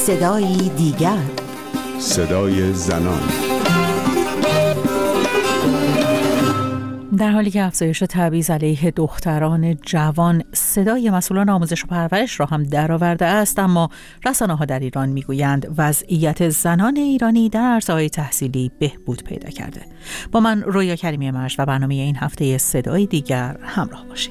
صدای دیگر، صدای زنان. در حالی که افزایش تبعیض علیه دختران جوان صدای مسئولان آموزش و پرورش را هم درآورده است، اما رسانه‌ها در ایران میگویند وضعیت زنان ایرانی در عرصه‌های تحصیلی بهبود پیدا کرده. با من رویا کریمی مشت و برنامه این هفته صدای دیگر همراه باشید.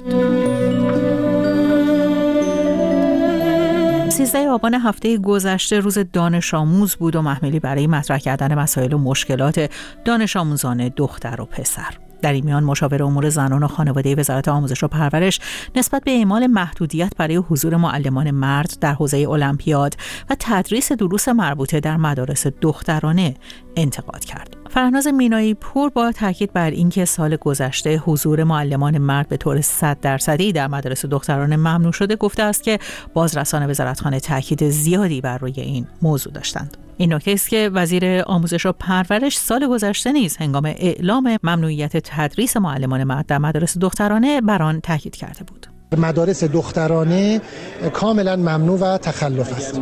13 آبان هفته گذشته روز دانش آموز بود و محملی برای مطرح کردن مسائل و مشکلات دانش آموزان دختر و پسر. در این میان مشاور امور زنان و خانواده وزارت آموزش و پرورش نسبت به اعمال محدودیت برای حضور معلمان مرد در حوزه المپیاد و تدریس دروس مربوطه در مدارس دخترانه انتقاد کرد. فرهناز مینایی پور با تاکید بر اینکه سال گذشته حضور معلمان مرد به طور 100% در مدارس دخترانه ممنوع شده، گفته است که بازرسان وزارتخانه تاکید زیادی بر روی این موضوع داشتند. این نکته است که وزیر آموزش و پرورش سال گذشته نیز هنگام اعلام ممنوعیت تدریس معلمان مرد در مدارس دخترانه بر آن تاکید کرده بود. مدارس دخترانه کاملا ممنوع و تخلف است.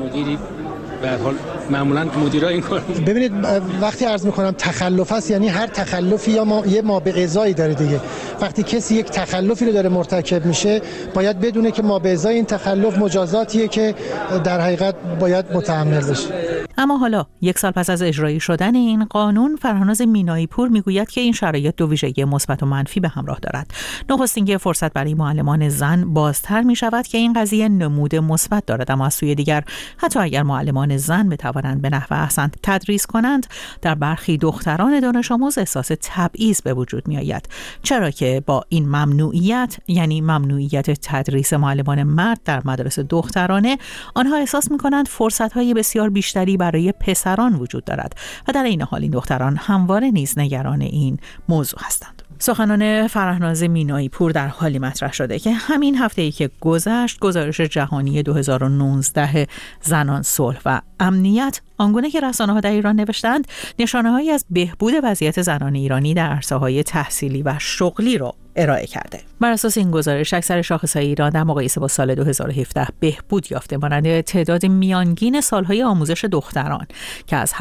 به هر حال معمولا مدیرا این کار. ببینید وقتی عرض می‌کنم تخلف است، یعنی هر تخلفی یا یه مابقضایی داره دیگه. وقتی کسی یک تخلفی رو داره مرتکب میشه، باید بدونه که مابقضای این تخلف مجازاتیه که در حقیقت باید متحمل بشه. اما حالا یک سال پس از اجرایی شدن این قانون، فرهناز مینایی پور میگوید که این شرایط دو ویژگی مثبت و منفی به همراه دارد. نخست اینکه فرصت برای معلمان زن بازتر میشود که این قضیه نمود مثبت دارد، اما از سوی دیگر حتی اگر معلمان زن بتوانند به نحو احسن تدریس کنند، در برخی دختران دانش آموز احساس تبعیض به وجود می آید، چرا که با این ممنوعیت، یعنی ممنوعیت تدریس معلمان مرد در مدارس دخترانه، آنها احساس می کنند فرصت های بسیار بیشتری برای پسران وجود دارد و در این حال این دختران همواره نیز نگران این موضوع هستند. سخنان فرهناز مینایی پور در حالی مطرح شده که همین هفته‌ای که گذشت، گزارش جهانی 2019 زنان، صلح و امنیت، آنگونه که رسانه‌ها در ایران نوشتند، نشانه‌هایی از بهبود وضعیت زنان ایرانی در عرصه‌های تحصیلی و شغلی را ارائه کرده. بر اساس این گزارش، اکثر شاخص‌های ایران در مقایسه با سال 2017 بهبود یافته، مانند تعداد میانگین سالهای آموزش دختران که از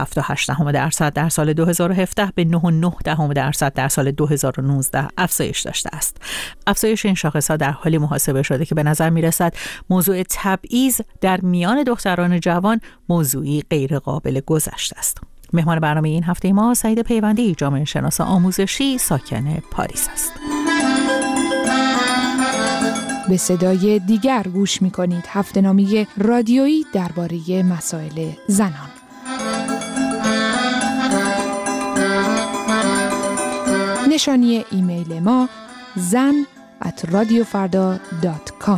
7.8% در سال 2017 به 9.9% در سال 2019 افزایش داشته است. افزایش این شاخص‌ها در حالی محاسبه شده که به نظر می‌رسد موضوع تبعیض در میان دختران جوان موضوعی غیر قابل گذشته است. مهمان برنامه این هفته ما سعید پیوندی، جامعه شناس آموزشی ساکن پاریس است. به صدای دیگر گوش می‌کنید، هفته‌نامه رادیویی درباره مسائل زنان. نشانی ایمیل ما zan@radiofarda.com.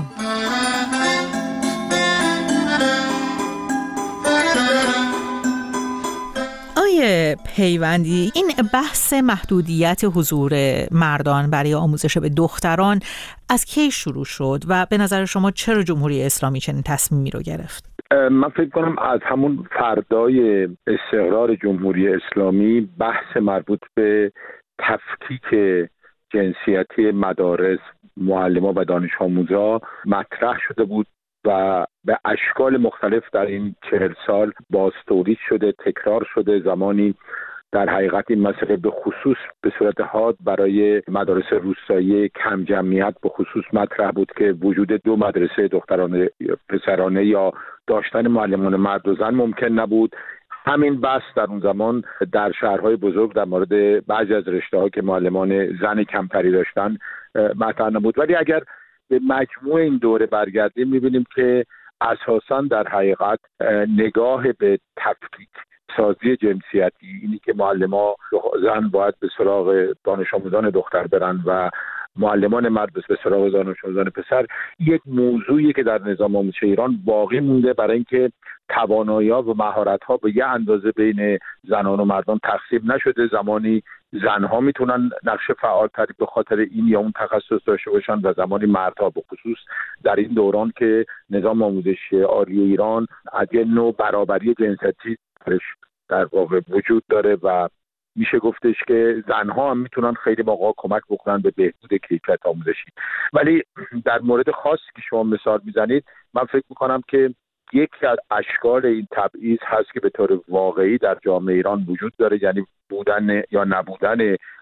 آقای پیوندی، این بحث محدودیت حضور مردان برای آموزش به دختران از کی شروع شد و به نظر شما چرا جمهوری اسلامی چنین تصمیمی رو گرفت؟ من فکر کنم از همون فردای استقرار جمهوری اسلامی بحث مربوط به تفکیک جنسیتی مدارس، معلمان و دانش آموزا مطرح شده بود و به اشکال مختلف در این 40 سال بازتولید شده، تکرار شده. زمانی در حقیقت این مسئله به خصوص به صورت حاد برای مدارس روستایی کم جمعیت به خصوص مطرح بود که وجود دو مدرسه دخترانه پسرانه یا داشتن معلمان مرد و زن ممکن نبود. همین بحث در اون زمان در شهرهای بزرگ در مورد بعضی از رشته‌ها که معلمان زن کمتری داشتن مطرح نبود. ولی اگر به مجموع این دوره برگردیم می‌بینیم که اساساً در حقیقت نگاه به تفکیک سازی جنسیتی، اینی که معلمان زن باید به سراغ دانش آموزان دختر برن و معلمان مرد به سراغ دانش آموزان پسر، یک موضوعی که در نظام آموزش ایران باقی مونده، برای اینکه توانایی‌ها و مهارت‌ها به یه اندازه بین زنان و مردان تقسیم نشده. زمانی زنها میتونن نقش فعالتری به خاطر این یا اون تخصص داشته باشن و زمانی مردها، به خصوص در این دوران که نظام آموزشی عالی ایران از یه نوع برابری جنسیتی در واقع وجود داره و میشه گفتش که زنها هم میتونن خیلی موقع کمک بکنن به بهبود کیفیت آموزشی. ولی در مورد خاصی که شما مثال میزنید، من فکر میکنم که یکی از اشکال این تبعیض هست که به طور واقعی در جامعه ایران وجود داره، یعنی بودن یا نبودن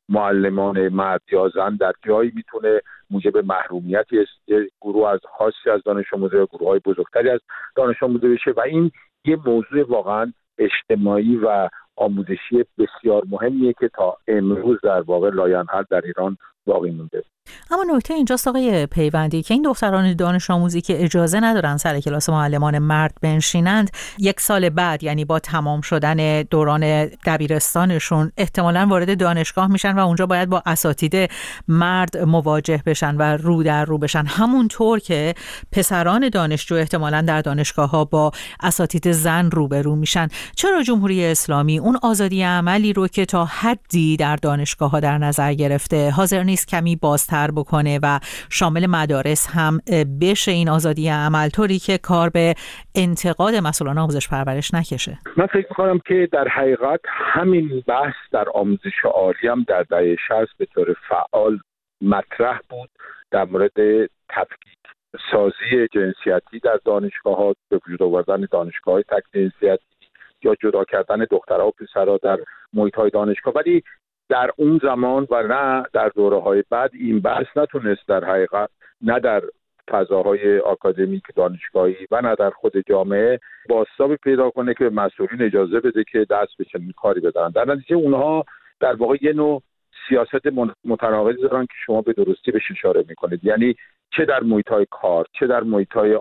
معلمان مرد یا زن در جایی میتونه موجب محرومیتی گروه از خاصی از دانش آموزا یا گروه‌های بزرگتری از دانش آموزا بشه و این یه موضوع واقعا اجتماعی و آموزشی بسیار مهمیه که تا امروز در واقع لاینحل در ایران باقی مونده. اما نکته اینجاست آقای پیوندی که این دختران دانش آموزی که اجازه ندارن سر کلاس معلمان مرد بنشینند، یک سال بعد یعنی با تمام شدن دوران دبیرستانشون احتمالاً وارد دانشگاه میشن و اونجا باید با اساتید مرد مواجه بشن و رو در رو بشن، همونطور که پسران دانشجو احتمالاً در دانشگاه‌ها با اساتید زن روبرو میشن. چرا جمهوری اسلامی اون آزادی عملی رو که تا حدی در دانشگاه‌ها در نظر گرفته حاضر نیست کمی بازتر بکنه و شامل مدارس هم بشه این آزادی عمل، طوری که کار به انتقاد مسئولان آموزش پرورش نکشه؟ من فکر می‌کنم که در حقیقت همین بحث در آموزش عالی هم در دهه 60 به طور فعال مطرح بود در مورد تفکیک سازی جنسیتی در دانشگاه‌ها، به وجود آوردن دانشگاه‌های تک جنسیتی یا جدا کردن دخترها و پسرها در محیط‌های دانشگاه. ولی در اون زمان و نه در دوره‌های بعد این بحث نتونست در حقیقت نه در فضاهای آکادمیک دانشگاهی و نه در خود جامعه بازتابی پیدا کنه که به مسئولین اجازه بده که دست به چنین کاری بدن. در نتیجه اونها در واقع یه نوع سیاست متناقضی دارن که شما به درستی بهش اشاره میکنید، یعنی چه در محیط‌های کار، چه در محیط‌های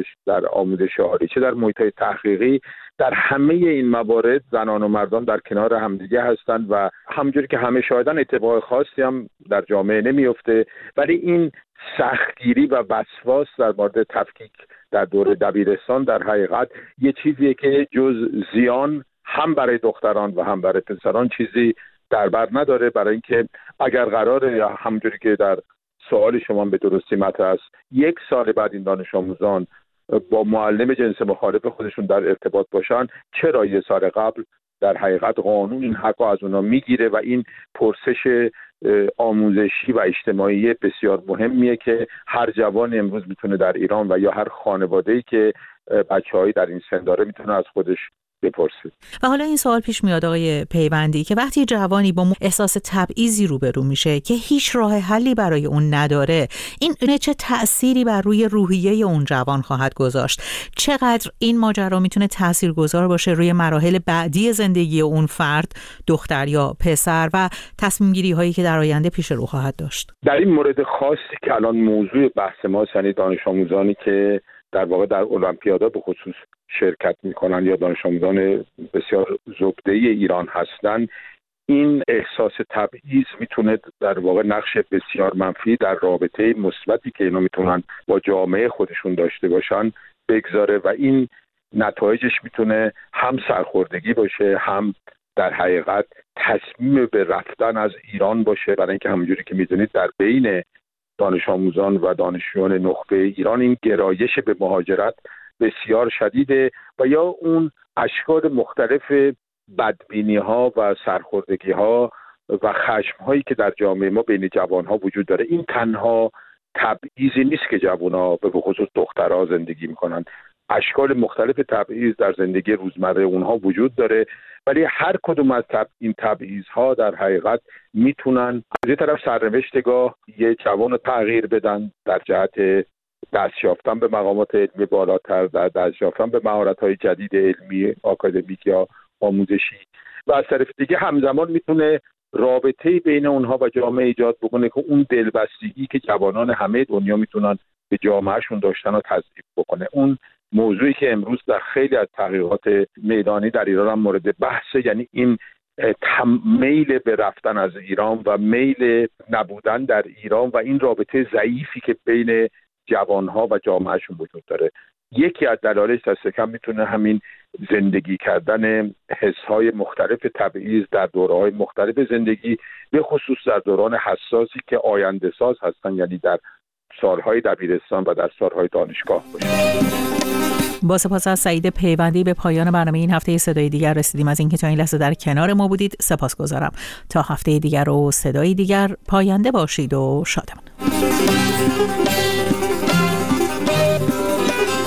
آموزش عالی، چه در محیط‌های تحقیقی، در همه این موارد زنان و مردان در کنار همدیگه هستند و همونجوری که همه شاهدن اتفاق خاصی هم در جامعه نمیفته. ولی این سختگیری و وسواس در مورد تفکیک در دوره دبیرستان در حقیقت یه چیزیه که جز زیان هم برای دختران و هم برای پسران چیزی در بر نداره، برای اینکه اگر قراره یا همونجوری که در سوال شما به درستی مطرح است یک سال بعد این دانش آموزان با معلم جنس مخالف خودشون در ارتباط باشن، چرا یه سال قبل در حقیقت قانون این حق از اونا میگیره و این پرسش آموزشی و اجتماعی بسیار مهمیه که هر جوان امروز میتونه در ایران و یا هر خانواده‌ای که بچه‌هایی در این سن داره میتونه از خودش بپرسید. و حالا این سوال پیش میاد آقای پیوندی که وقتی جوانی با احساس تبعیضی روبرو میشه که هیچ راه حلی برای اون نداره، این چه تأثیری بر روی روحیه اون جوان خواهد گذاشت؟ چقدر این ماجرا میتونه تاثیرگذار باشه روی مراحل بعدی زندگی اون فرد، دختر یا پسر، و تصمیم گیری هایی که در آینده پیش رو خواهد داشت؟ در این مورد خاصی که الان موضوع بحث ما یعنی دانش آموزانی که در واقع در المپیادا به خصوص شرکت میکنن یا دانش آموزان بسیار زبده ایران هستن، این احساس تبعیض میتونه در واقع نقش بسیار منفی در رابطه مثبتی که اینا میتونن با جامعه خودشون داشته باشن بگذاره و این نتایجش میتونه هم سرخوردگی باشه، هم در حقیقت تصمیم به رفتن از ایران باشه، برای اینکه همونجوری که میدونید در بین دانش آموزان و دانشجویان نخبه ایران این گرایش به مهاجرت بسیار شدیده و یا اون اشکال مختلف بدبینی ها و سرخوردگی ها و خشم هایی که در جامعه ما بین جوان ها وجود داره. این تنها تبعیضی نیست که جوان ها به خصوص دخترها زندگی میکنن، اشکال مختلف تبعیض در زندگی روزمره اونها وجود داره، ولی هر کدوم از این تبعیض ها در حقیقت میتونن از یه طرف سرنوشتگاه یه جوان رو تغییر بدن در جهت دست یافتن به مقامات علمی بالاتر، در دست یافتن به مهارت‌های جدید علمی، آکادمیک یا آموزشی، و از طرف دیگه همزمان میتونه رابطه‌ای بین اونها و جامعه ایجاد بکنه که اون دلبستگی که جوانان همه دنیا میتونن به جامعهشون داشتن رو تضعیف بکنه. اون موضوعی که امروز در خیلی از تحقیقات میدانی در ایران هم مورد بحثه، یعنی این میل به رفتن از ایران و میل نبودن در ایران و این رابطه ضعیفی که بین جوانها و جامعهشون وجود داره. یکی از دلایلش دست کم میتونه همین زندگی کردن حسهای مختلف تبعیض در دوره‌های مختلف زندگی، به خصوص در دوران حساسی که آینده ساز هستن، یعنی در سالهای دبیرستان و در سالهای دانشگاه باشه. با سپاس از سعید پیوندی به پایان برنامه این هفته صدای دیگر رسیدیم. از اینکه تا این لحظه در کنار ما بودید سپاسگزارم. تا هفته دیگر و صدای دیگر پاینده باشید و شادمان.